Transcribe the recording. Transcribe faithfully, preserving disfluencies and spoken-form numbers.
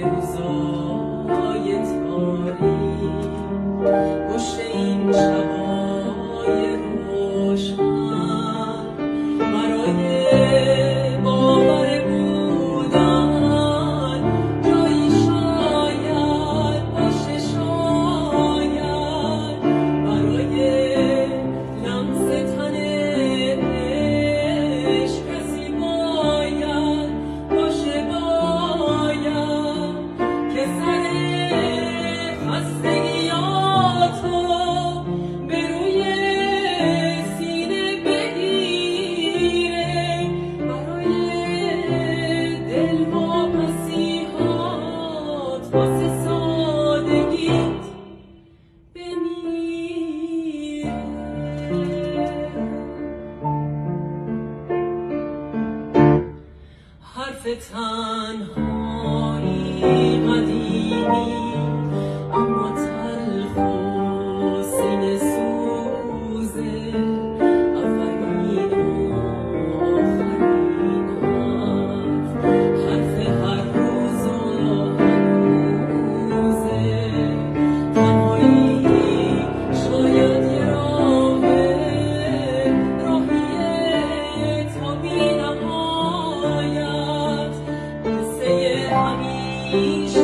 روزای تاریک پشت این شبای روشن برای باور بودن جایی شاید باشه، شاید برای لمس تن عشق کسی باید باشه، باید که سر خستگیاتو به روی سینه بگیره، برای دلواپسی‌هات واسه سادگیت بمیره. حرف تنهایی قدیمی اما تلخ و سینه سوزه، اولین و آخرین حرف، حرف هر روز و هنوزه. تنهایی شاید یه راهه، راهی تا بی نهایت، قصه همیشه